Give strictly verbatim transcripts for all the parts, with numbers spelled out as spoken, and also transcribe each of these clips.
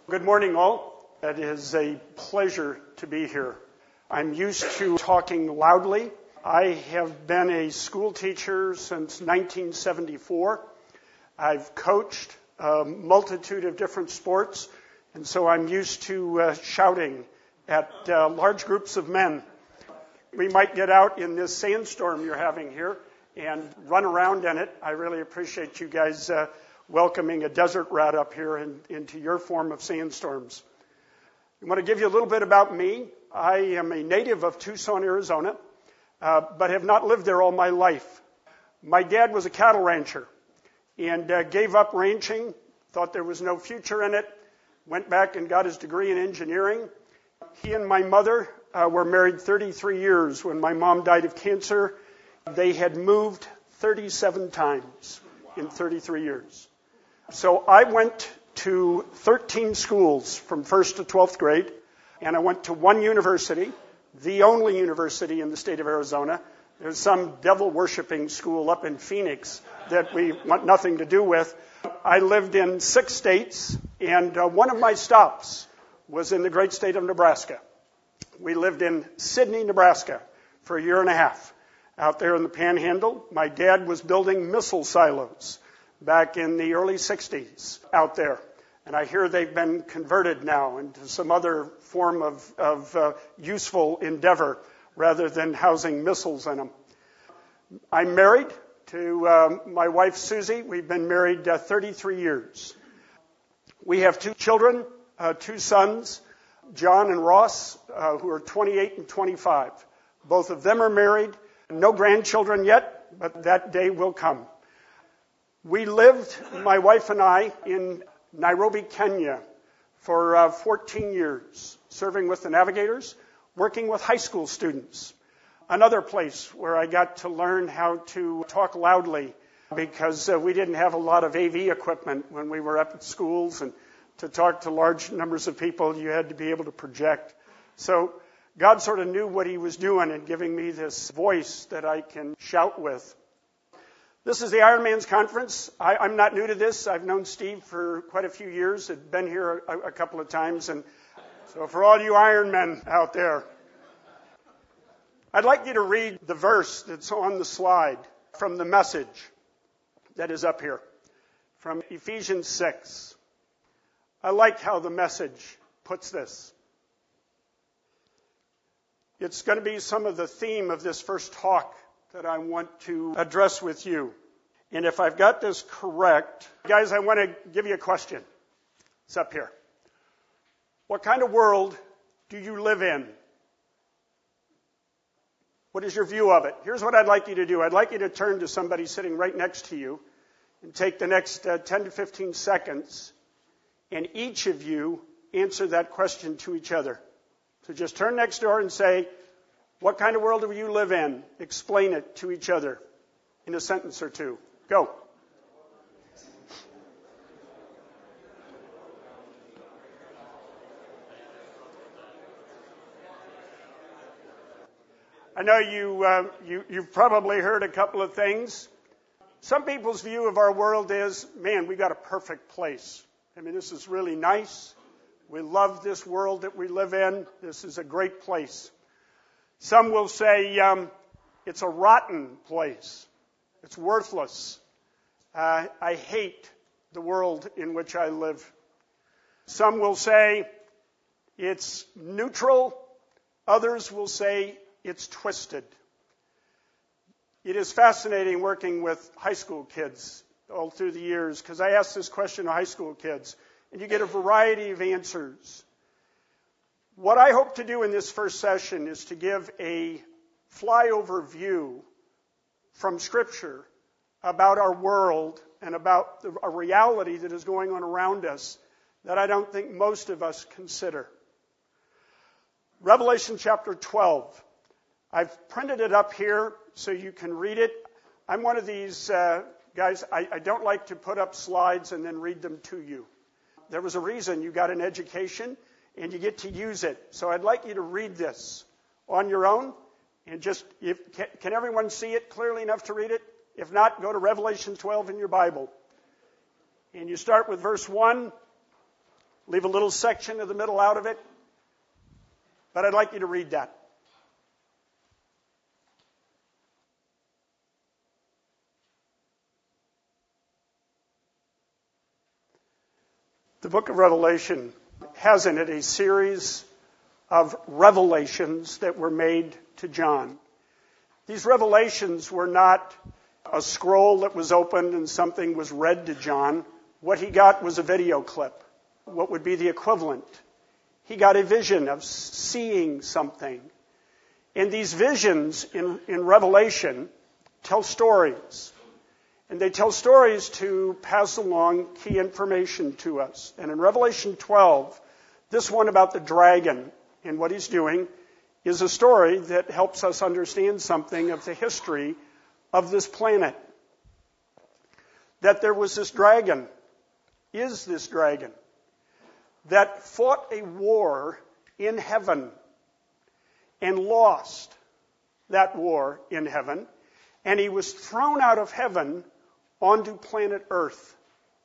Good morning, all. It is a pleasure to be here. I'm used to talking loudly. I have been a school teacher since nineteen seventy-four. I've coached a multitude of different sports, and so I'm used to uh, shouting at uh, large groups of men. We might get out in this sandstorm you're having here and run around in it. I really appreciate you guys uh, welcoming a desert rat up here in, into your form of sandstorms. I want to give you a little bit about me. I am a native of Tucson, Arizona, uh, but have not lived there all my life. My dad was a cattle rancher and uh, gave up ranching, thought there was no future in it, went back and got his degree in engineering. He and my mother uh, were married thirty-three years. When my mom died of cancer, they had moved thirty-seven times in thirty-three years. So I went to thirteen schools from first to twelfth grade, and I went to one university, the only university in the state of Arizona. There's some devil-worshipping school up in Phoenix that we want nothing to do with. I lived in six states, and uh, one of my stops was in the great state of Nebraska. We lived in Sidney, Nebraska for a year and a half out there in the Panhandle. My dad was building missile silos back in the early sixties out there. And I hear they've been converted now into some other form of, of uh, useful endeavor rather than housing missiles in them. I'm married to uh, my wife, Susie. We've been married uh, thirty-three years. We have two children, uh, two sons, John and Ross, uh, who are twenty-eight and twenty-five. Both of them are married. No grandchildren yet, but that day will come. We lived, my wife and I, in Nairobi, Kenya for uh, fourteen years, serving with the Navigators, working with high school students. Another place where I got to learn how to talk loudly because uh, we didn't have a lot of A V equipment when we were up at schools, and to talk to large numbers of people, you had to be able to project. So God sort of knew what he was doing in giving me this voice that I can shout with. This is the Ironman's Conference. I, I'm not new to this. I've known Steve for quite a few years. I've been here a, a couple of times. And so for all you Ironmen out there, I'd like you to read the verse that's on the slide from the message that is up here, from Ephesians six. I like how the message puts this. It's going to be some of the theme of this first talk that I want to address with you. And if I've got this correct, guys, I want to give you a question. It's up here. What kind of world do you live in? What is your view of it? Here's what I'd like you to do. I'd like you to turn to somebody sitting right next to you and take the next uh, ten to fifteen seconds, and each of you answer that question to each other. So just turn next door and say, what kind of world do you live in? Explain it to each other in a sentence or two. Go. I know you, uh, you, you've probably heard a couple of things. Some people's view of our world is, man, we got a perfect place. I mean, this is really nice. We love this world that we live in. This is a great place. Some will say um, it's a rotten place. It's worthless. Uh, I hate the world in which I live. Some will say it's neutral. Others will say it's twisted. It is fascinating working with high school kids all through the years, because I ask this question to high school kids, and you get a variety of answers. What I hope to do in this first session is to give a flyover view from Scripture about our world and about the, a reality that is going on around us that I don't think most of us consider. Revelation chapter twelve. I've printed it up here so you can read it. I'm one of these uh, guys, I, I don't like to put up slides and then read them to you. There was a reason you got an education, and you get to use it. So I'd like you to read this on your own, and just, if, can, can everyone see it clearly enough to read it? If not, go to Revelation twelve in your Bible. And you start with verse one. Leave a little section of the middle out of it, but I'd like you to read that. The book of Revelation has in it a series of revelations that were made to John. These revelations were not a scroll that was opened and something was read to John. What he got was a video clip, what would be the equivalent. He got a vision of seeing something. And these visions in, in Revelation tell stories. And they tell stories to pass along key information to us. And in Revelation twelve, this one about the dragon and what he's doing is a story that helps us understand something of the history of this planet. That there was this dragon, is this dragon, that fought a war in heaven and lost that war in heaven, and he was thrown out of heaven onto planet Earth.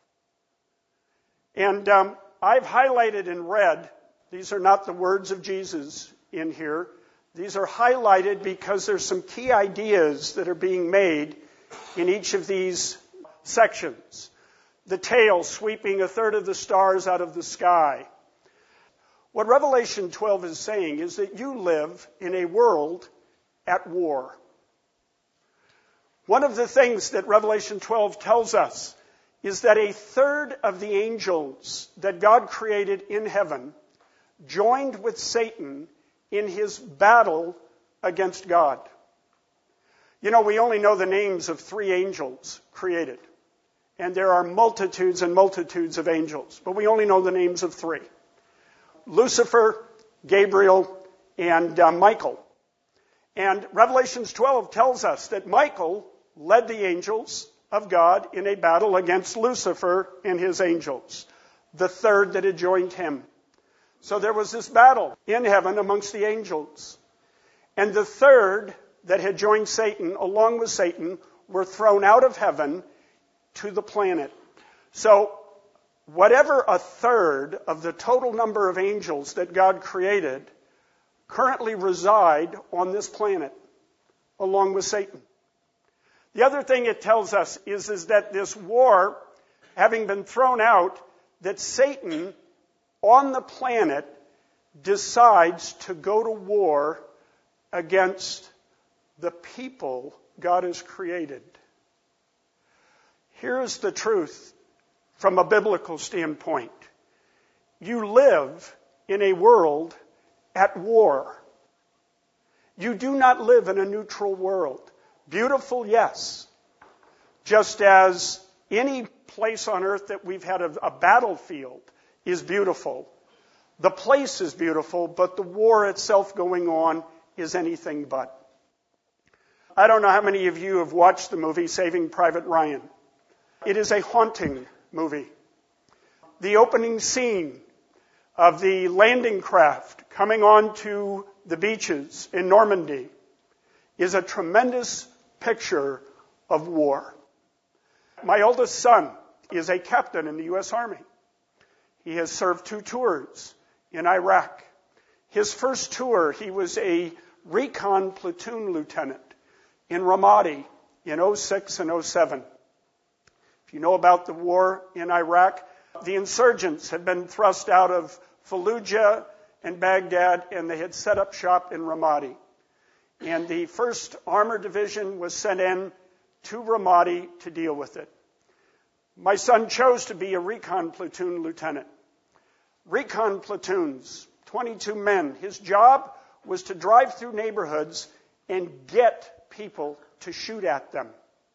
And um, I've highlighted in red, these are not the words of Jesus in here, these are highlighted because there's some key ideas that are being made in each of these sections. The tail sweeping a third of the stars out of the sky. What Revelation twelve is saying is that you live in a world at war. One of the things that Revelation twelve tells us is that a third of the angels that God created in heaven joined with Satan in his battle against God. You know, we only know the names of three angels created. And there are multitudes and multitudes of angels, but we only know the names of three. Lucifer, Gabriel, and uh, Michael. And Revelation twelve tells us that Michael led the angels of God in a battle against Lucifer and his angels, the third that had joined him. So there was this battle in heaven amongst the angels. And the third that had joined Satan, along with Satan, were thrown out of heaven to the planet. So whatever a third of the total number of angels that God created currently reside on this planet, along with Satan. The other thing it tells us is, is that this war, having been thrown out, that Satan on the planet decides to go to war against the people God has created. Here's the truth from a biblical standpoint. You live in a world at war. You do not live in a neutral world. Beautiful, yes. Just as any place on earth that we've had a, a battlefield is beautiful. The place is beautiful, but the war itself going on is anything but. I don't know how many of you have watched the movie Saving Private Ryan. It is a haunting movie. The opening scene of the landing craft coming onto the beaches in Normandy is a tremendous picture of war. My oldest son is a captain in the U S Army. He has served two tours in Iraq. His first tour, he was a recon platoon lieutenant in Ramadi in oh six and oh seven. If you know about the war in Iraq, the insurgents had been thrust out of Fallujah and Baghdad, and they had set up shop in Ramadi. And the first Armored Division was sent in to Ramadi to deal with it. My son chose to be a recon platoon lieutenant. Recon platoons, twenty-two men. His job was to drive through neighborhoods and get people to shoot at them.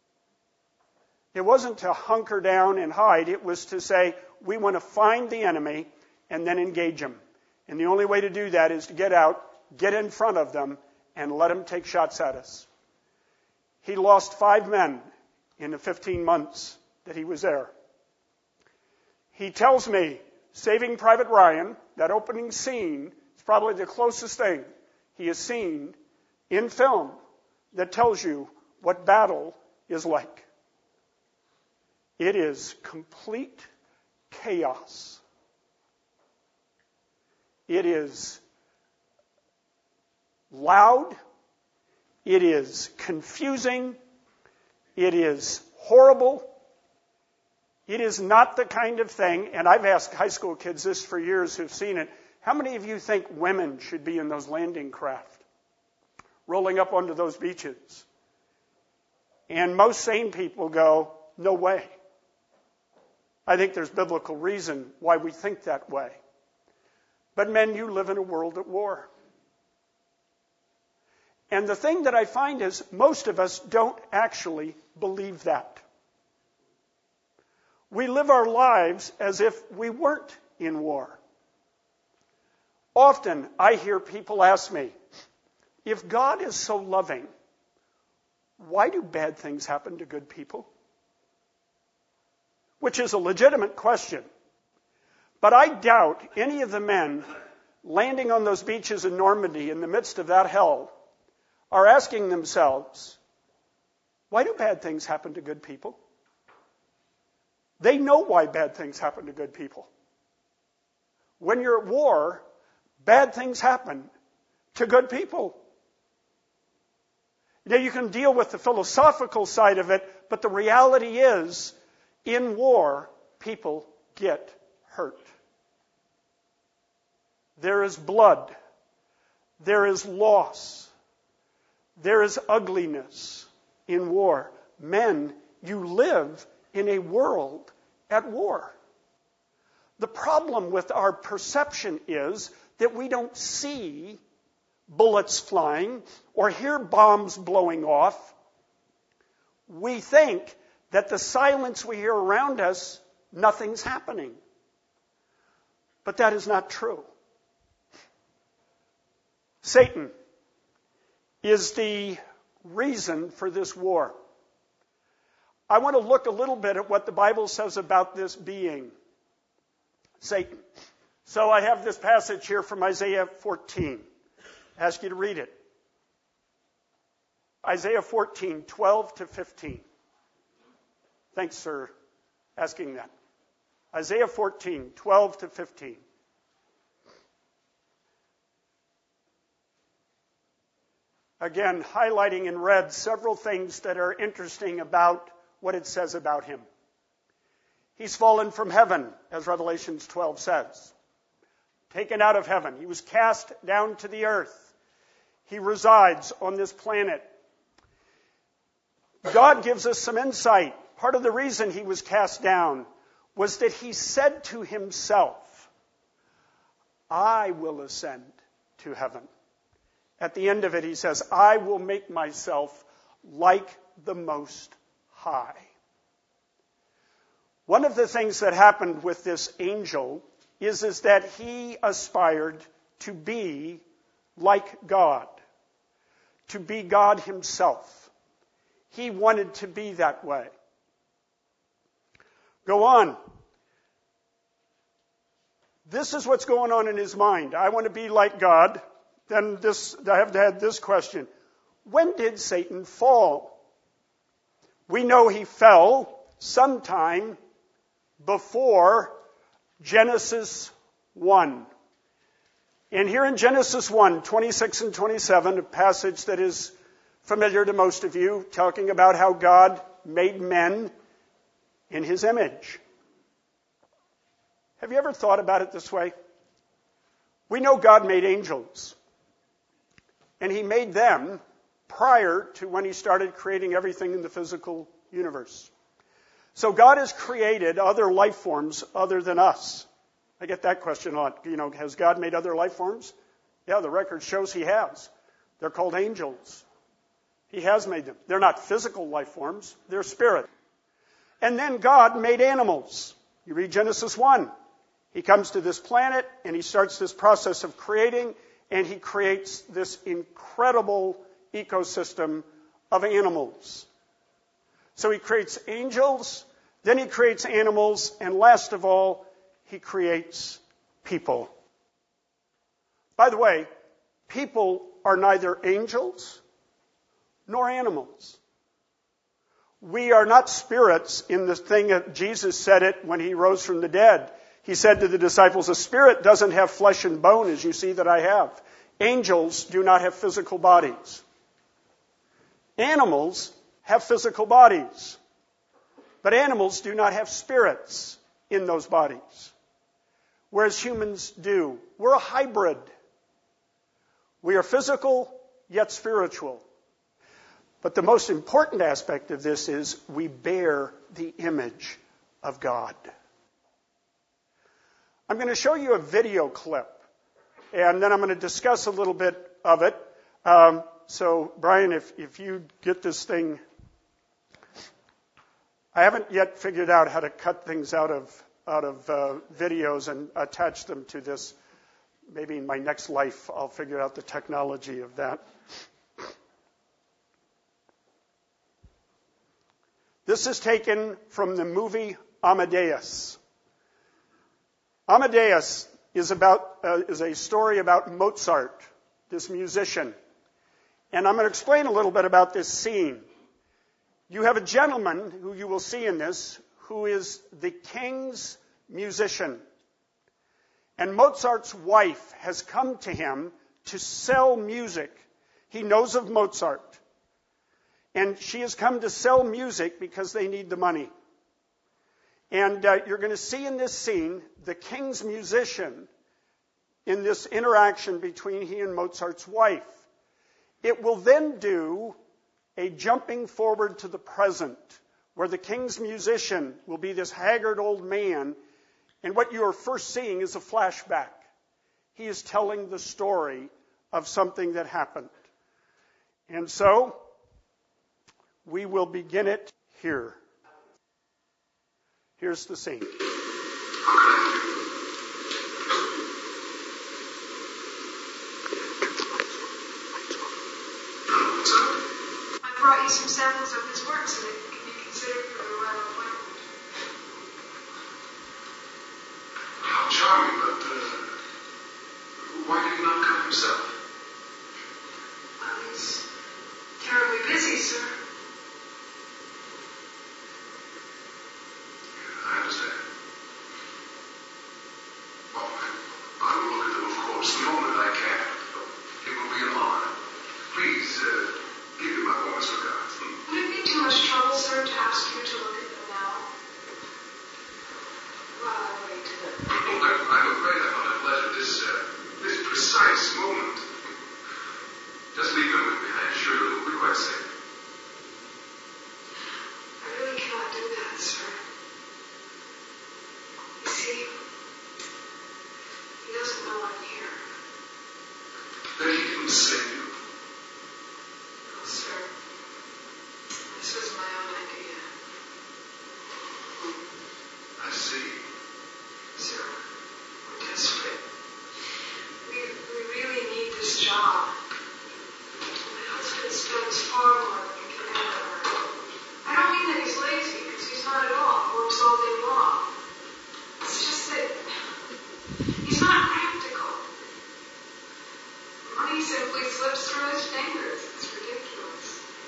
It wasn't to hunker down and hide. It was to say, we want to find the enemy and then engage them. And the only way to do that is to get out, get in front of them, and let them take shots at us. He lost five men in the fifteen months that he was there. He tells me, Saving Private Ryan, that opening scene, is probably the closest thing he has seen in film that tells you what battle is like. It is complete chaos. It is loud. It is confusing. It is horrible. It is not the kind of thing, and I've asked high school kids this for years who've seen it, how many of you think women should be in those landing craft, rolling up onto those beaches? And most sane people go, no way. I think there's biblical reason why we think that way. But men, you live in a world at war. And the thing that I find is most of us don't actually believe that. We live our lives as if we weren't in war. Often I hear people ask me, if God is so loving, why do bad things happen to good people? Which is a legitimate question. But I doubt any of the men landing on those beaches in Normandy in the midst of that hell are asking themselves, why do bad things happen to good people? They know why bad things happen to good people. When you're at war, bad things happen to good people. Now, you can deal with the philosophical side of it, but the reality is, in war, people get hurt. There is blood. There is loss. There is ugliness in war. Men, you live in a world at war. The problem with our perception is that we don't see bullets flying or hear bombs blowing off. We think that the silence we hear around us, nothing's happening. But that is not true. Satan is the reason for this war. I want to look a little bit at what the Bible says about this being, Satan. So I have this passage here from Isaiah fourteen. I ask you to read it. Isaiah fourteen, twelve to fifteen. Thanks for asking that. Isaiah fourteen, twelve to fifteen. Again, highlighting in red several things that are interesting about what it says about him. He's fallen from heaven, as Revelation twelve says. Taken out of heaven. He was cast down to the earth. He resides on this planet. God gives us some insight. Part of the reason he was cast down was that he said to himself, I will ascend to heaven. At the end of it, he says, I will make myself like the Most High. One of the things that happened with this angel is, is that he aspired to be like God, to be God himself. He wanted to be that way. Go on. This is what's going on in his mind. I want to be like God. Then this, I have to add this question. When did Satan fall? We know he fell sometime before Genesis one. And here in Genesis one, twenty-six and twenty-seven, a passage that is familiar to most of you, talking about how God made men in his image. Have you ever thought about it this way? We know God made angels. And he made them prior to when he started creating everything in the physical universe. So God has created other life forms other than us. I get that question a lot. You know, has God made other life forms? Yeah, the record shows he has. They're called angels. He has made them. They're not physical life forms. They're spirit. And then God made animals. You read Genesis one. He comes to this planet and he starts this process of creating, and he creates this incredible ecosystem of animals. So he creates angels, then he creates animals, and last of all, he creates people. By the way, people are neither angels nor animals. We are not spirits in the thing that Jesus said it when he rose from the dead. He said to the disciples, a spirit doesn't have flesh and bone as you see that I have. Angels do not have physical bodies. Animals have physical bodies. But animals do not have spirits in those bodies, whereas humans do. We're a hybrid. We are physical, yet spiritual. But the most important aspect of this is we bear the image of God. I'm going to show you a video clip, and then I'm going to discuss a little bit of it. Um, so, Brian, if, if you get this thing, I haven't yet figured out how to cut things out of out of uh, videos and attach them to this. Maybe in my next life, I'll figure out the technology of that. This is taken from the movie Amadeus. Amadeus is about uh, is a story about Mozart, this musician. And I'm going to explain a little bit about this scene. You have a gentleman who you will see in this who is the king's musician. And Mozart's wife has come to him to sell music. He knows of Mozart. And she has come to sell music because they need the money. And uh, you're going to see in this scene the king's musician in this interaction between he and Mozart's wife. It will then do a jumping forward to the present, where the king's musician will be this haggard old man, and what you are first seeing is a flashback. He is telling the story of something that happened. And so, we will begin it here. Here's the scene. I brought you some samples of his work so that it can be considered for the royal appointment. How charming, but uh, why did he not come himself? Well, he's terribly busy, sir. I understand. Well, I will look at them, of course, the moment I can. It will be an honor. Please, uh, give me my warmest regards. Would it be too much trouble, sir, to ask you to look at them now? While I wait. Oh, I'm, I'm afraid I'm not at leisure this, uh, this precise moment. Just leave them with me. I assure you it will be quite safe. I really cannot do that, sir. You see, he doesn't know I'm here. Then he didn't save you. No, sir. This was my own idea. I see. Sir, we're desperate. We, we really need this job. My husband spends far more than we can ever earn. I don't mean that he's lazy, because he's not at all. He works all day long. It's just that he's not practical. Money simply slips through his fingers. It's ridiculous.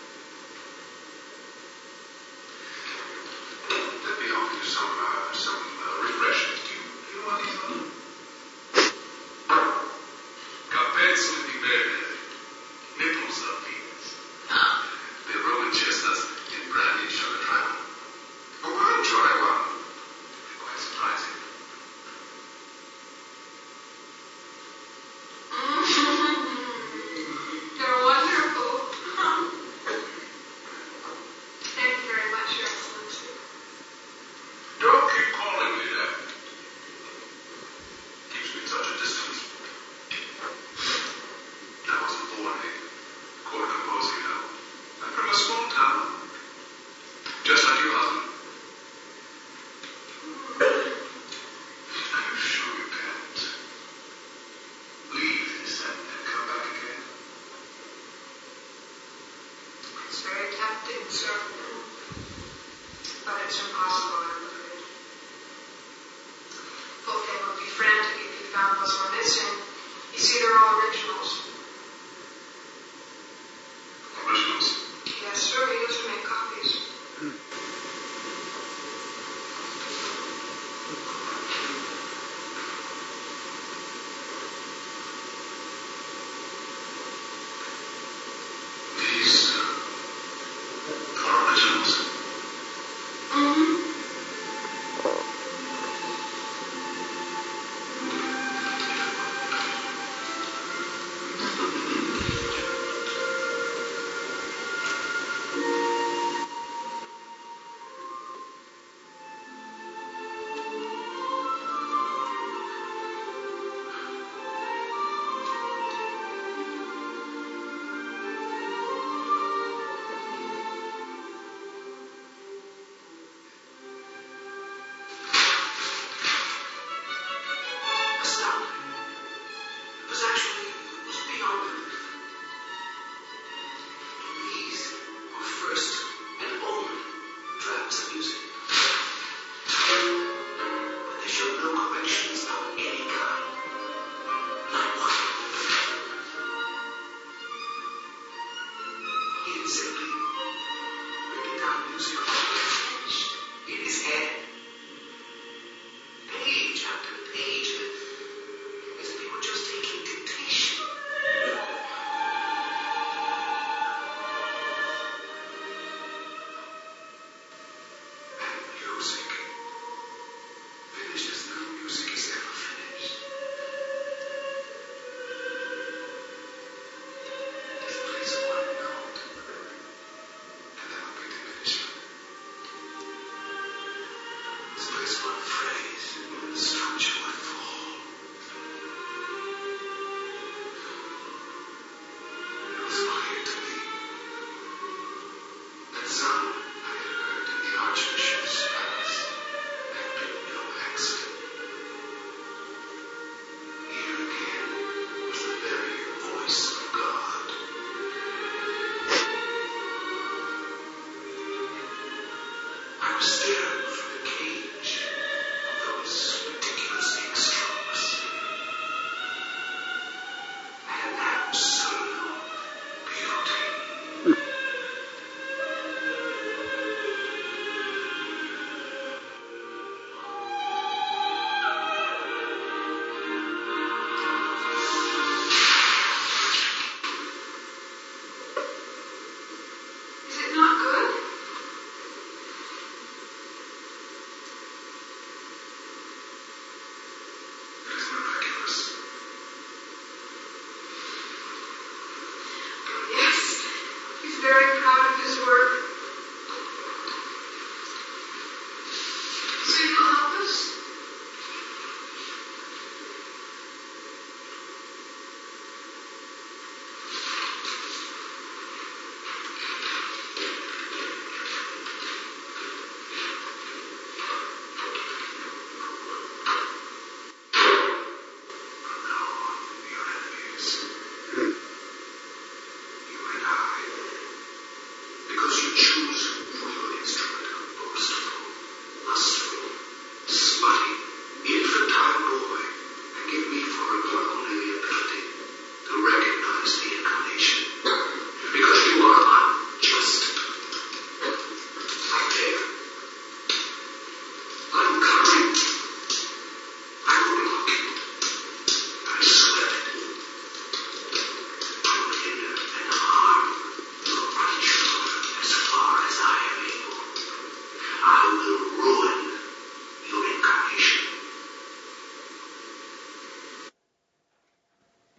Let me offer you some, uh, some uh, refreshments. Do you, do you want these on? Campezzo di verde. Maple sardines. They're Roman chestnuts in brandy and sugar trial. Oh, I'll try one. They're quite surprising. They're wonderful. Thank you very much, Your Excellency. Don't keep calling me that. Keeps me at such a distance. I wasn't born here. Court composing now. I'm from a small town. Just like your husband. Are you sure you can't leave this and and come back again? It's very tempting, sir. But it's impossible, I'm afraid. Wolfgang would be frantic if he found those were missing. You see, they're all originals. Originals? Yes, sir, we used to make copies.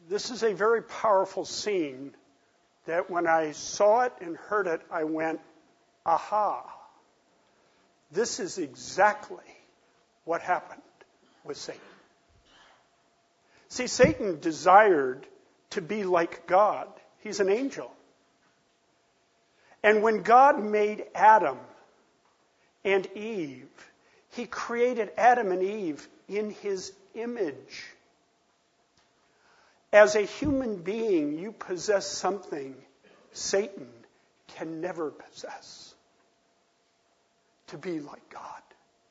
This is a very powerful scene that when I saw it and heard it, I went, aha, this is exactly what happened with Satan. See, Satan desired to be like God. He's an angel. And when God made Adam and Eve, he created Adam and Eve in his image. As a human being, you possess something Satan can never possess. To be like God.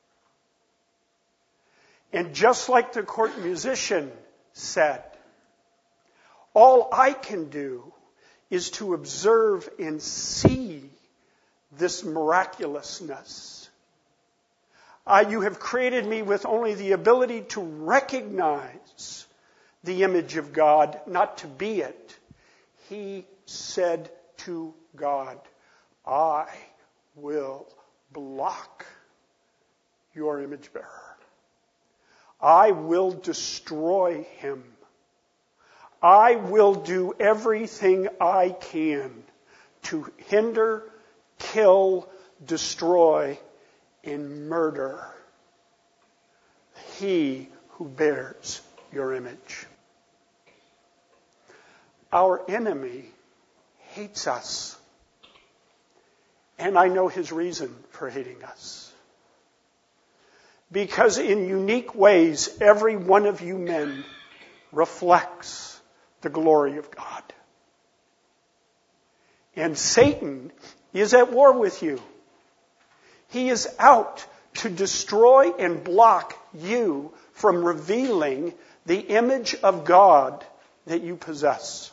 And just like the court musician said, all I can do is to observe and see this miraculousness. Uh, you have created me with only the ability to recognize the image of God, not to be it. He said to God, I will block your image bearer. I will destroy him. I will do everything I can to hinder, kill, destroy, and murder he who bears your image. Our enemy hates us. And I know his reason for hating us. Because in unique ways, every one of you men reflects the glory of God. And Satan is at war with you. He is out to destroy and block you from revealing the image of God that you possess.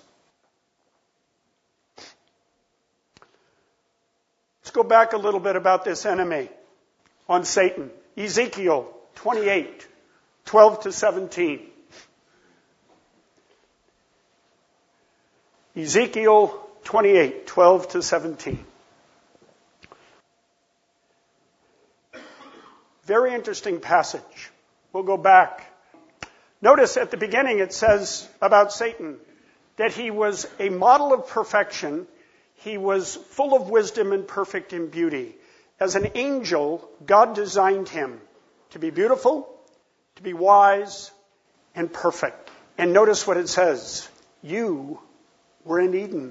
Let's go back a little bit about this enemy on Satan. Ezekiel twenty-eight, twelve to seventeen. Ezekiel twenty-eight, twelve to seventeen. Very interesting passage. We'll go back. Notice at the beginning it says about Satan that he was a model of perfection. He was full of wisdom and perfect in beauty. As an angel, God designed him to be beautiful, to be wise, and perfect. And notice what it says. You were in Eden.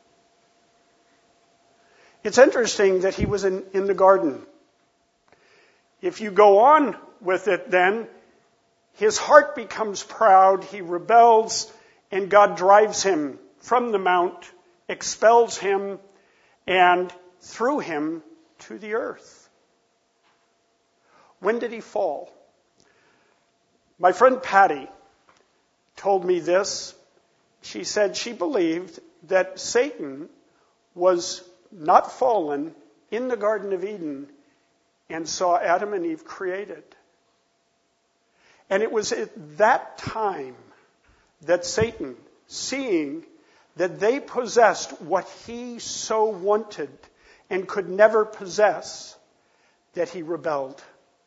It's interesting that he was in, in the garden. If you go on with it then, his heart becomes proud, he rebels, and God drives him from the mount, expels him, and threw him to the earth. When did he fall? My friend Patty told me this. She said she believed that Satan was not fallen in the Garden of Eden and saw Adam and Eve created. And it was at that time that Satan, seeing that they possessed what he so wanted and could never possess, that he rebelled.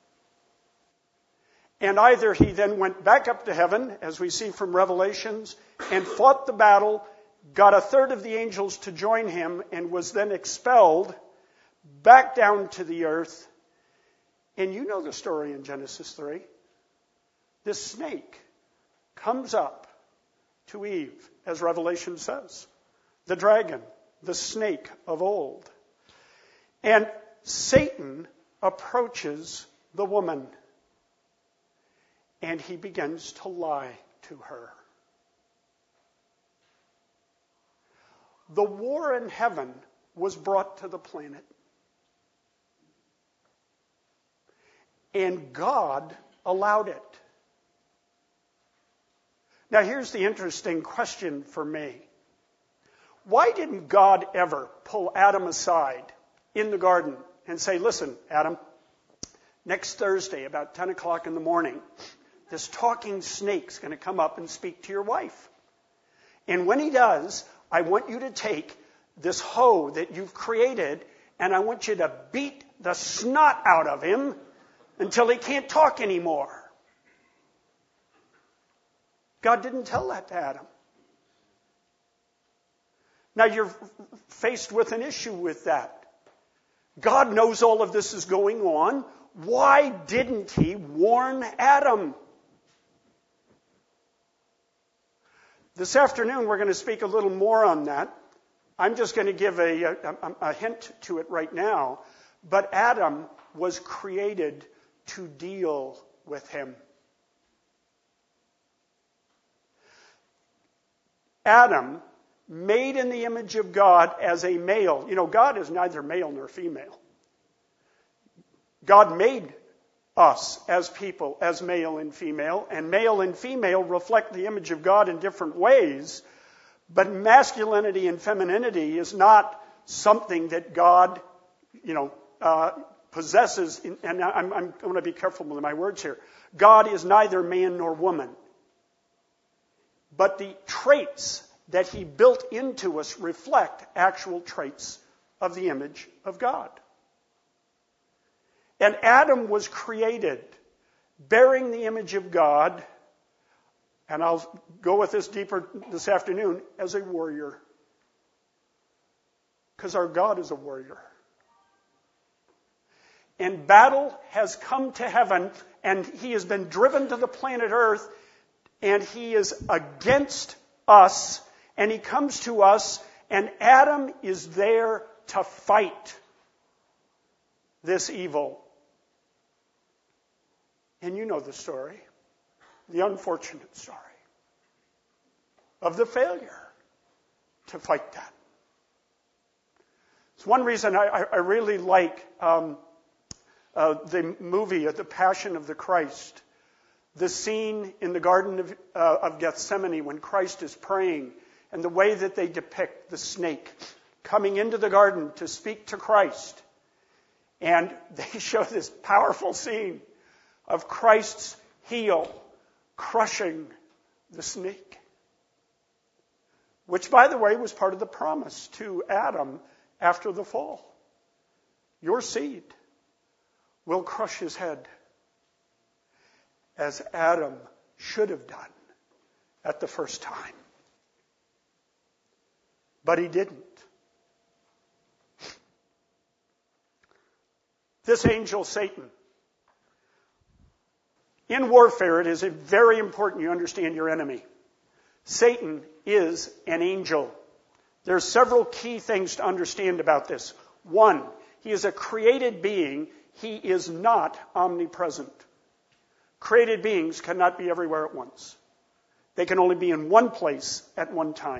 And either he then went back up to heaven, as we see from Revelations, and fought the battle, got a third of the angels to join him, and was then expelled back down to the earth. And you know the story in Genesis three. This snake comes up to Eve, as Revelation says. The dragon, the snake of old. And Satan approaches the woman. And he begins to lie to her. The war in heaven was brought to the planet. And God allowed it. Now here's the interesting question for me. Why didn't God ever pull Adam aside in the garden and say, listen, Adam, next Thursday about ten o'clock in the morning, this talking snake's going to come up and speak to your wife. And when he does, I want you to take this hoe that you've created and I want you to beat the snot out of him until he can't talk anymore. God didn't tell that to Adam. Now you're faced with an issue with that. God knows all of this is going on. Why didn't he warn Adam? This afternoon we're going to speak a little more on that. I'm just going to give a, a, a hint to it right now. But Adam was created to deal with him. Adam, made in the image of God as a male. You know, God is neither male nor female. God made us as people, as male and female, and male and female reflect the image of God in different ways, but masculinity and femininity is not something that God, you know, uh, possesses, in, and I'm, I'm going to be careful with my words here. God is neither man nor woman, but the traits that he built into us reflect actual traits of the image of God. And Adam was created bearing the image of God, and I'll go with this deeper this afternoon, as a warrior. Because our God is a warrior. And battle has come to heaven, and he has been driven to the planet Earth, and he is against us, and he comes to us, and Adam is there to fight this evil. And you know the story, the unfortunate story of the failure to fight that. It's one reason I, I really like um, uh, the movie, The Passion of the Christ. The scene in the Garden of, uh, of Gethsemane when Christ is praying, and the way that they depict the snake coming into the garden to speak to Christ. And they show this powerful scene of Christ's heel crushing the snake. Which, by the way, was part of the promise to Adam after the fall. Your seed will crush his head, as Adam should have done at the first time. But he didn't. This angel, Satan, in warfare, it is very important you understand your enemy. Satan is an angel. There are several key things to understand about this. One, he is a created being. He is not omnipresent. Created beings cannot be everywhere at once. They can only be in one place at one time.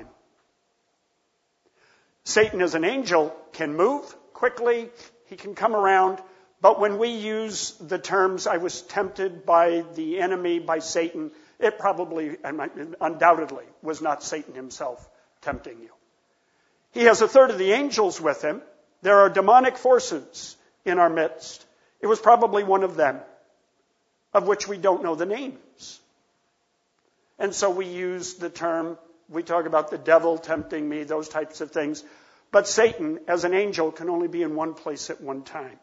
Satan as an angel can move quickly. He can come around. But when we use the terms, I was tempted by the enemy, by Satan, it probably, and undoubtedly, was not Satan himself tempting you. He has a third of the angels with him. There are demonic forces in our midst. It was probably one of them, of which we don't know the names. And so we use the term, we talk about the devil tempting me, those types of things. But Satan, as an angel, can only be in one place at one time.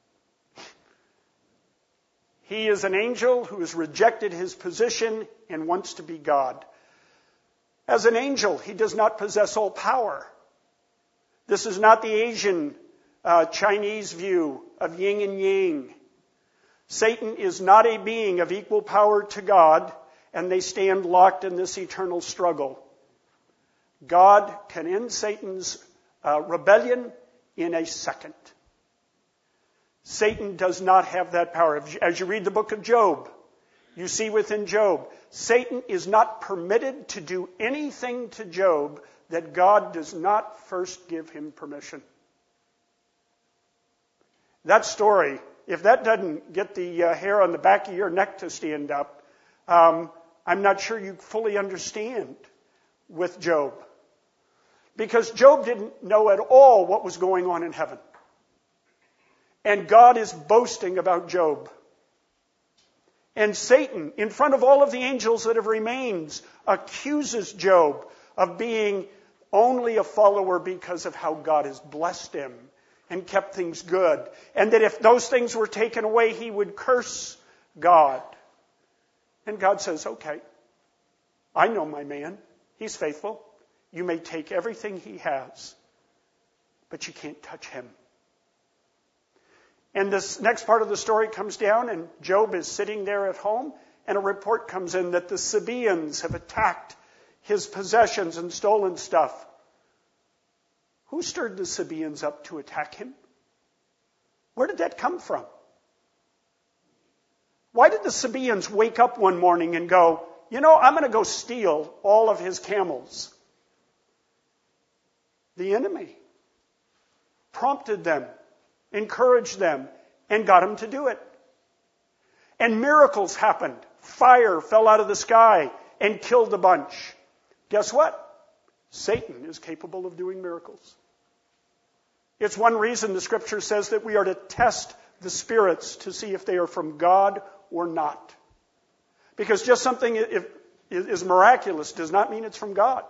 He is an angel who has rejected his position and wants to be God. As an angel, he does not possess all power. This is not the Asian uh, Chinese view of yin and yang. Satan is not a being of equal power to God, and they stand locked in this eternal struggle. God can end Satan's uh, rebellion in a second. Satan does not have that power. As you read the book of Job, you see within Job, Satan is not permitted to do anything to Job that God does not first give him permission. That story, if that doesn't get the uh, hair on the back of your neck to stand up, um, I'm not sure you fully understand with Job. Because Job didn't know at all what was going on in heaven. And God is boasting about Job. And Satan, in front of all of the angels that have remained, accuses Job of being only a follower because of how God has blessed him and kept things good. And that if those things were taken away, he would curse God. And God says, okay, I know my man. He's faithful. You may take everything he has, but you can't touch him. And this next part of the story comes down, and Job is sitting there at home, and a report comes in that the Sabaeans have attacked his possessions and stolen stuff. Who stirred the Sabaeans up to attack him? Where did that come from? Why did the Sabaeans wake up one morning and go, you know, I'm going to go steal all of his camels? The enemy prompted them, encouraged them, and got them to do it. And miracles happened. Fire fell out of the sky and killed a bunch. Guess what? Satan is capable of doing miracles. It's one reason the scripture says that we are to test the spirits to see if they are from God or not. Because just something if, is miraculous does not mean it's from God.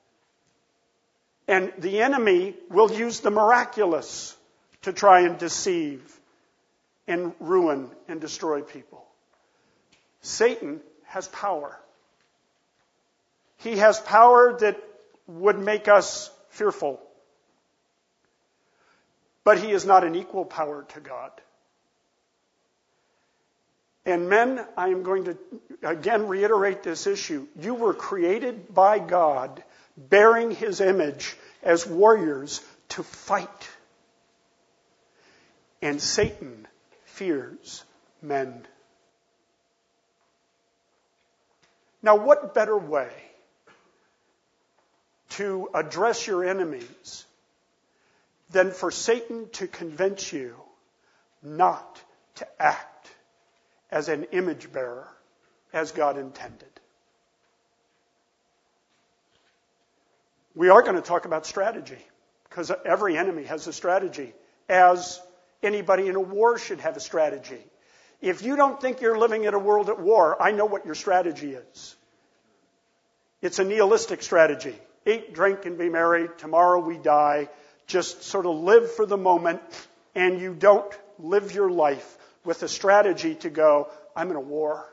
And the enemy will use the miraculous to try and deceive and ruin and destroy people. Satan has power. He has power that would make us fearful. But he is not an equal power to God. And men, I am going to again reiterate this issue. You were created by God, bearing his image as warriors to fight. And Satan fears men. Now, what better way to address your enemies than for Satan to convince you not to act as an image bearer as God intended? We are going to talk about strategy, because every enemy has a strategy, as anybody in a war should have a strategy. If you don't think you're living in a world at war, I know what your strategy is. It's a nihilistic strategy. Eat, drink, and be merry. Tomorrow we die. Just sort of live for the moment, and you don't live your life with a strategy to go, I'm in a war.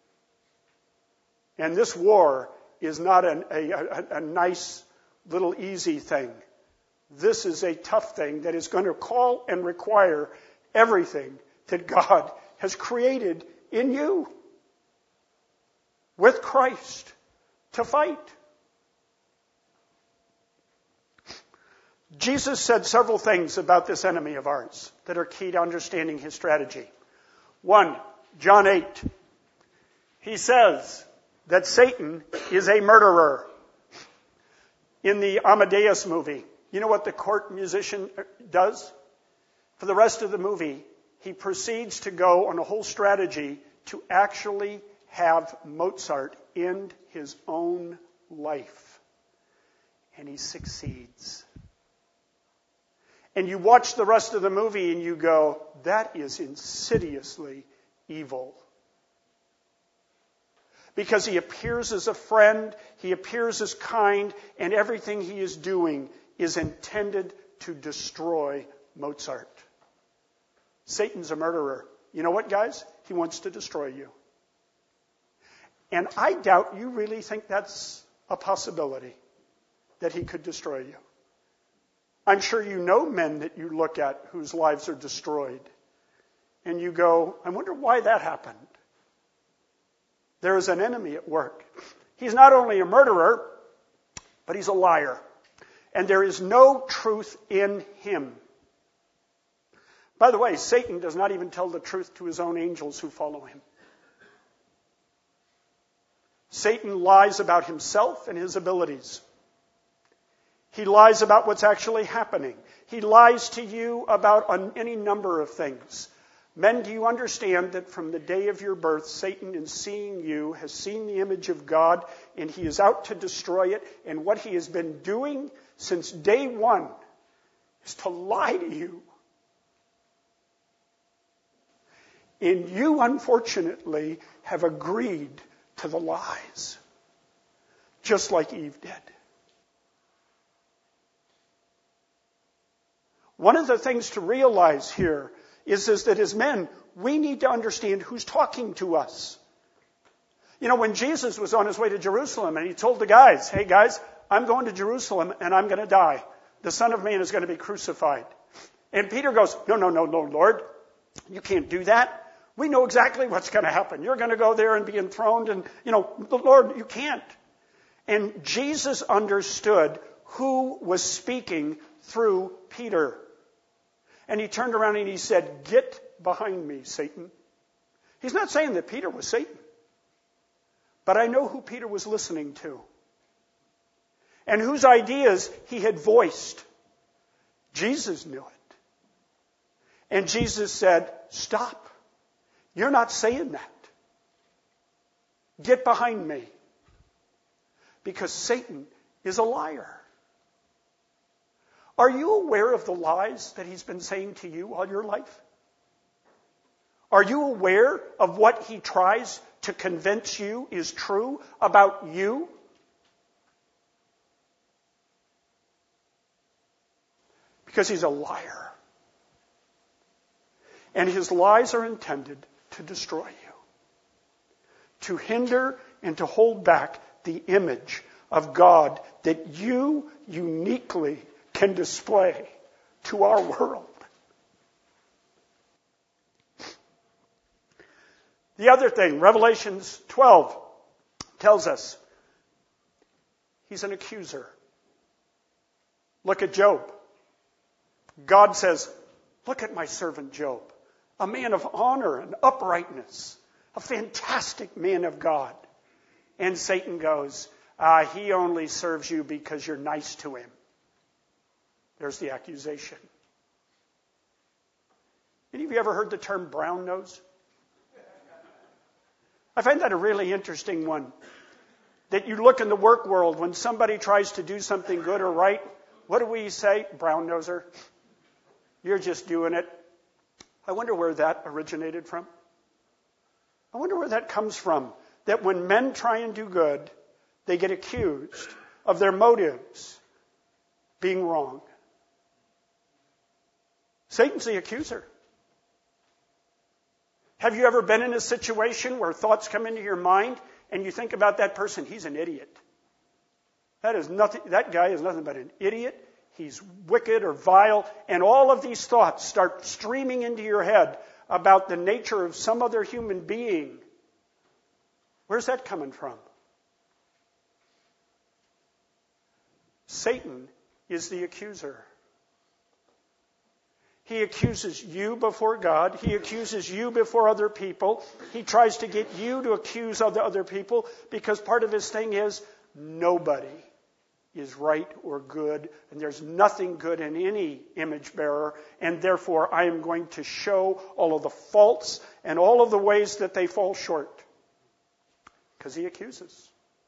And this war is not an, a, a, a nice little easy thing. This is a tough thing that is going to call and require everything that God has created in you with Christ to fight. Jesus said several things about this enemy of ours that are key to understanding his strategy. One, John eight. He says that Satan is a murderer. In the Amadeus movie, you know what the court musician does? For the rest of the movie, he proceeds to go on a whole strategy to actually have Mozart end his own life. And he succeeds. And you watch the rest of the movie and you go, that is insidiously evil. Because he appears as a friend, he appears as kind, and everything he is doing is intended to destroy Mozart. Satan's a murderer. You know what, guys? He wants to destroy you. And I doubt you really think that's a possibility, that he could destroy you. I'm sure you know men that you look at whose lives are destroyed. And you go, I wonder why that happened. There is an enemy at work. He's not only a murderer, but he's a liar. And there is no truth in him. By the way, Satan does not even tell the truth to his own angels who follow him. Satan lies about himself and his abilities. He lies about what's actually happening. He lies to you about any number of things. Men, do you understand that from the day of your birth, Satan, in seeing you, has seen the image of God, and he is out to destroy it, and what he has been doing since day one is to lie to you. And you, unfortunately, have agreed to the lies, just like Eve did. One of the things to realize here is, is that as men, we need to understand who's talking to us. You know, when Jesus was on his way to Jerusalem and he told the guys, hey guys, I'm going to Jerusalem and I'm going to die. The Son of Man is going to be crucified. And Peter goes, no, no, no, no, Lord. You can't do that. We know exactly what's going to happen. You're going to go there and be enthroned. And, you know, the Lord, you can't. And Jesus understood who was speaking through Peter. And he turned around and he said, get behind me, Satan. He's not saying that Peter was Satan. But I know who Peter was listening to. And whose ideas he had voiced. Jesus knew it. And Jesus said, stop. You're not saying that. Get behind me. Because Satan is a liar. Are you aware of the lies that he's been saying to you all your life? Are you aware of what he tries to convince you is true about you? Because he's a liar. And his lies are intended to destroy you. To hinder and to hold back the image of God that you uniquely can display to our world. The other thing, Revelations twelve tells us he's an accuser. Look at Job. God says, look at my servant Job, a man of honor and uprightness, a fantastic man of God. And Satan goes, uh, he only serves you because you're nice to him. There's the accusation. Any of you ever heard the term brown nose? I find that a really interesting one. That you look in the work world, when somebody tries to do something good or right, what do we say? Brown noser. You're just doing it. I wonder where that originated from. I wonder where that comes from. That when men try and do good, they get accused of their motives being wrong. Satan's the accuser. Have you ever been in a situation where thoughts come into your mind and you think about that person? He's an idiot. That is nothing. That guy is nothing but an idiot. He's wicked or vile. And all of these thoughts start streaming into your head about the nature of some other human being. Where's that coming from? Satan is the accuser. He accuses you before God. He accuses you before other people. He tries to get you to accuse other other people because part of his thing is nobody is right or good, and there's nothing good in any image bearer, and therefore I am going to show all of the faults and all of the ways that they fall short. Because he accuses.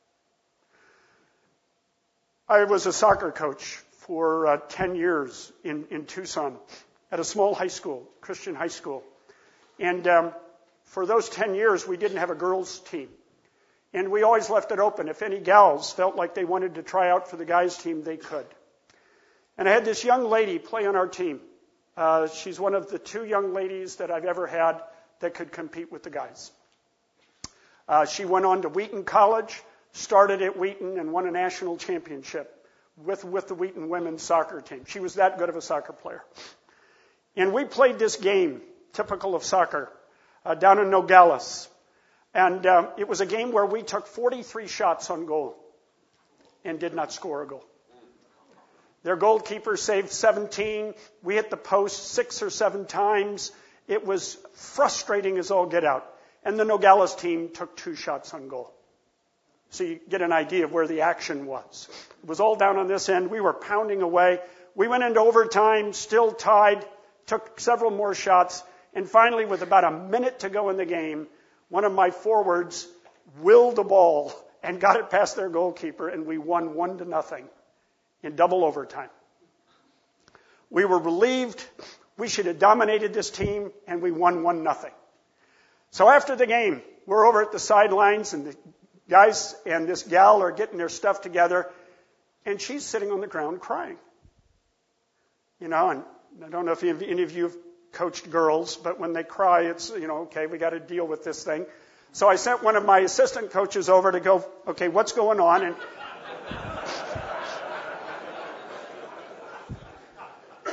I was a soccer coach for uh, ten years in, in Tucson at a small high school, Christian high school. And um, for those ten years, we didn't have a girls' team. And we always left it open. If any gals felt like they wanted to try out for the guys' team, they could. And I had this young lady play on our team. Uh, she's one of the two young ladies that I've ever had that could compete with the guys. Uh, she went on to Wheaton College, started at Wheaton, and won a national championship with, with the Wheaton women's soccer team. She was that good of a soccer player. And we played this game, typical of soccer, uh, down in Nogales. And um, it was a game where we took forty-three shots on goal and did not score a goal. Their goalkeeper saved seventeen. We hit the post six or seven times. It was frustrating as all get out. And the Nogales team took two shots on goal. So you get an idea of where the action was. It was all down on this end. We were pounding away. We went into overtime, still tied, took several more shots. And finally, with about a minute to go in the game, one of my forwards willed a ball and got it past their goalkeeper, and we won one to nothing in double overtime. We were relieved. We should have dominated this team, and we won one nothing. So after the game, we're over at the sidelines, and the guys and this gal are getting their stuff together, and she's sitting on the ground crying. You know, and I don't know if any of you have coached girls, but when they cry, it's, you know, okay, we got to deal with this thing. So I sent one of my assistant coaches over to go, okay, what's going on? And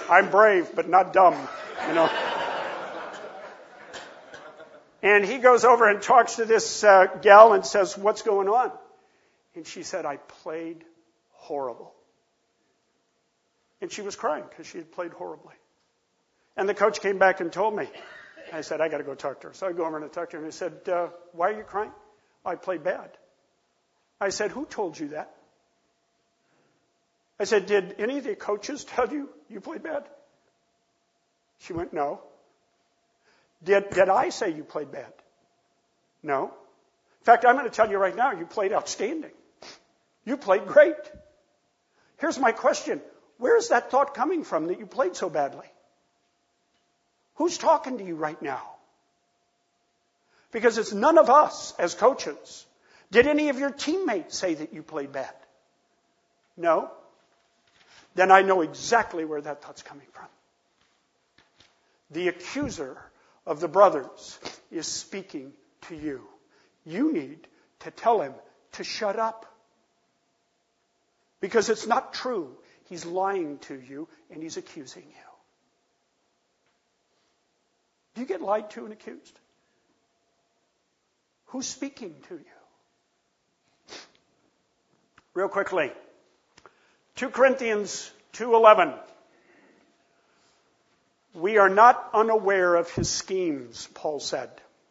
I'm brave, but not dumb, you know. And he goes over and talks to this uh, gal and says, what's going on? And she said, I played horrible. And she was crying because she had played horribly. And the coach came back and told me. I said, I got to go talk to her. So I go over and I talked to her and I said, uh, why are you crying? I played bad. I said, who told you that? I said, did any of the coaches tell you you played bad? She went, no. Did, did I say you played bad? No. In fact, I'm going to tell you right now, you played outstanding. You played great. Here's my question. Where is that thought coming from that you played so badly? Who's talking to you right now? Because it's none of us as coaches. Did any of your teammates say that you played bad? No? Then I know exactly where that thought's coming from. The accuser of the brothers is speaking to you. You need to tell him to shut up. Because it's not true. He's lying to you and he's accusing you. Do you get lied to and accused? Who's speaking to you? Real quickly. Second Corinthians two eleven. We are not unaware of his schemes, Paul said.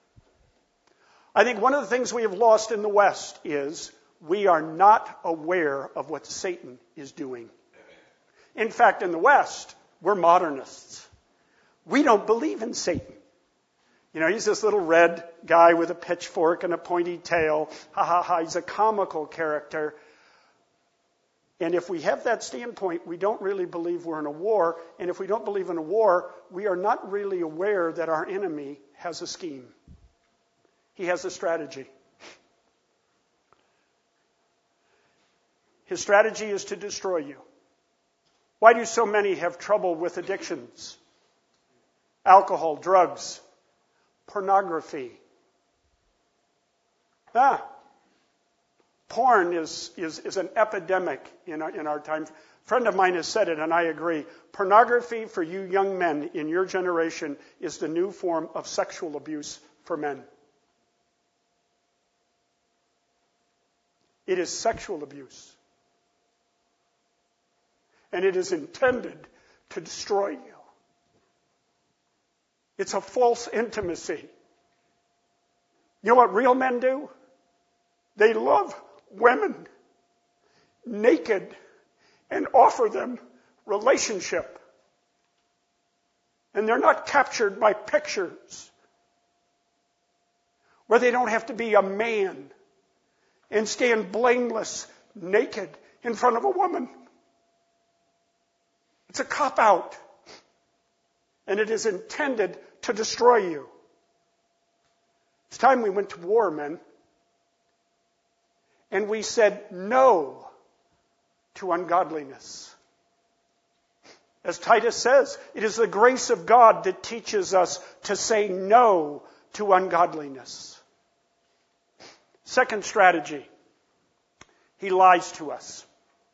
I think one of the things we have lost in the West is we are not aware of what Satan is doing. In fact, in the West, we're modernists. We don't believe in Satan. You know, he's this little red guy with a pitchfork and a pointy tail. Ha ha ha, he's a comical character. And if we have that standpoint, we don't really believe we're in a war. And if we don't believe in a war, we are not really aware that our enemy has a scheme. He has a strategy. His strategy is to destroy you. Why do so many have trouble with addictions? Alcohol, drugs, pornography. Ah, porn is, is, is an epidemic in our, in our time. A friend of mine has said it, and I agree. Pornography for you young men in your generation is the new form of sexual abuse for men. It is sexual abuse. And it is intended to destroy you. It's a false intimacy. You know what real men do? They love women naked and offer them relationship. And they're not captured by pictures where they don't have to be a man and stand blameless, naked in front of a woman. It's a cop-out. And it is intended to destroy you. It's time we went to war, men. And we said no to ungodliness. As Titus says, it is the grace of God that teaches us to say no to ungodliness. Second strategy. He lies to us.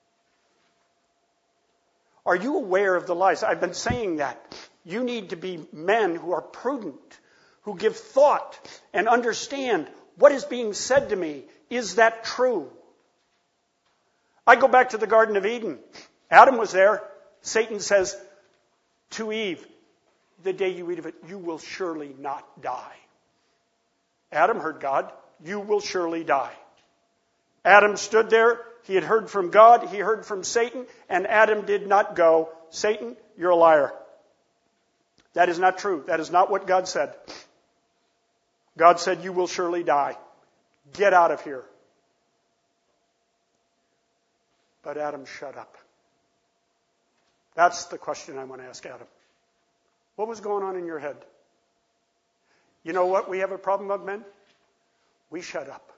Are you aware of the lies? I've been saying that. You need to be men who are prudent, who give thought and understand what is being said to me. Is that true? I go back to the Garden of Eden. Adam was there. Satan says to Eve, the day you eat of it, you will surely not die. Adam heard God. You will surely die. Adam stood there. He had heard from God. He heard from Satan. And Adam did not go, Satan, you're a liar. That is not true. That is not what God said. God said, you will surely die. Get out of here. But Adam shut up. That's the question I want to ask Adam. What was going on in your head? You know what we have a problem of, men? We shut up.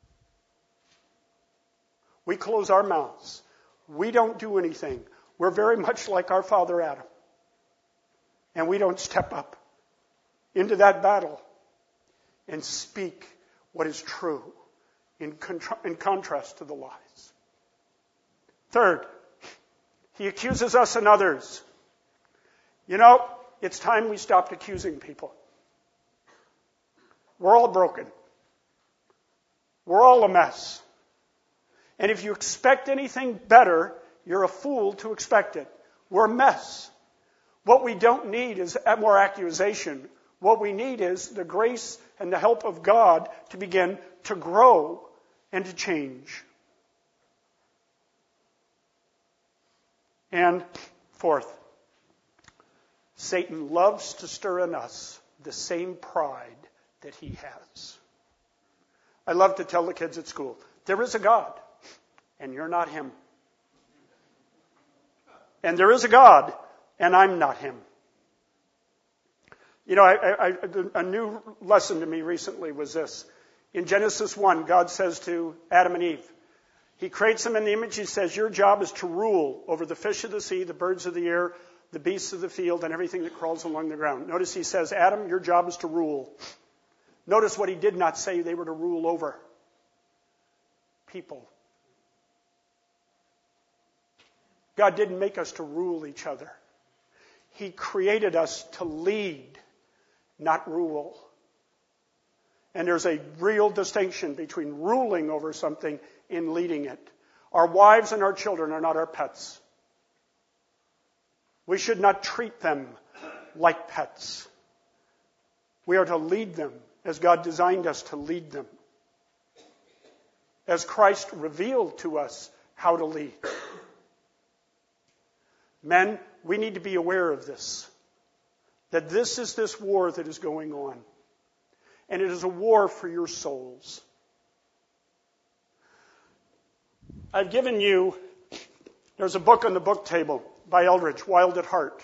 We close our mouths. We don't do anything. We're very much like our father Adam. And we don't step up into that battle and speak what is true in, contra- in contrast to the lies. Third, he accuses us and others You know, it's time we stopped accusing people. We're all broken. We're all a mess. And if you expect anything better, you're a fool to expect it. We're a mess. What we don't need is more accusation. What we need is the grace and the help of God to begin to grow and to change. And fourth, Satan loves to stir in us the same pride that he has. I love to tell the kids at school, there is a God, and you're not him. And there is a God, and I'm not him. You know, I, I, a new lesson to me recently was this. In Genesis one, God says to Adam and Eve, he creates them in the image. He says, your job is to rule over the fish of the sea, the birds of the air, the beasts of the field, and everything that crawls along the ground. Notice he says, Adam, your job is to rule. Notice what he did not say they were to rule over. People. God didn't make us to rule each other. He created us to lead, not rule. And there's a real distinction between ruling over something and leading it. Our wives and our children are not our pets. We should not treat them like pets. We are to lead them as God designed us to lead them. As Christ revealed to us how to lead. Men, we need to be aware of this. That this is this war that is going on. And it is a war for your souls. I've given you, there's a book on the book table by Eldridge, Wild at Heart.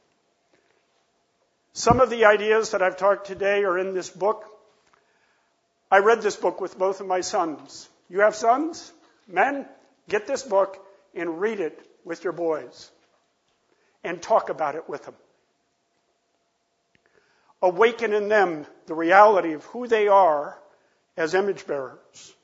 Some of the ideas that I've talked today are in this book. I read this book with both of my sons. You have sons? Men, get this book and read it with your boys. And talk about it with them. Awaken in them the reality of who they are as image bearers.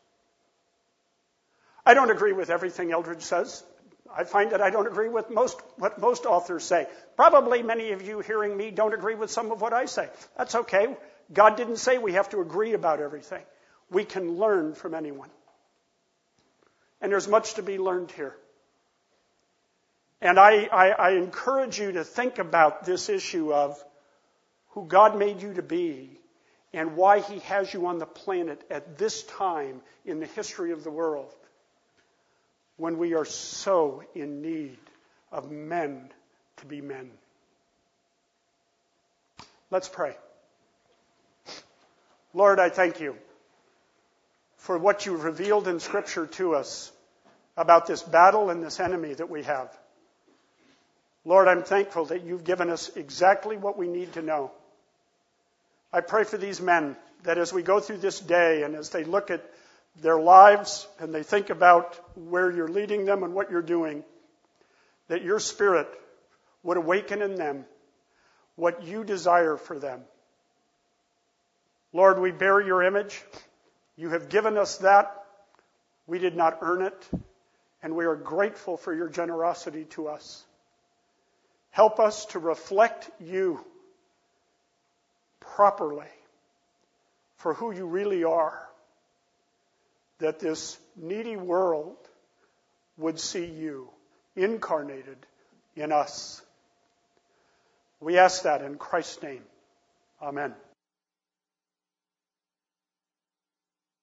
I don't agree with everything Eldridge says. I find that I don't agree with most what most authors say. Probably many of you hearing me don't agree with some of what I say. That's okay. God didn't say we have to agree about everything. We can learn from anyone. And there's much to be learned here. And I, I, I encourage you to think about this issue of who God made you to be and why he has you on the planet at this time in the history of the world when we are so in need of men to be men. Let's pray. Lord, I thank you for what you've revealed in Scripture to us about this battle and this enemy that we have. Lord, I'm thankful that you've given us exactly what we need to know. I pray for these men that as we go through this day and as they look at their lives and they think about where you're leading them and what you're doing, that your Spirit would awaken in them what you desire for them. Lord, we bear your image. You have given us that. We did not earn it, and we are grateful for your generosity to us. Help us to reflect you properly for who you really are, that this needy world would see you incarnated in us. We ask that in Christ's name. Amen.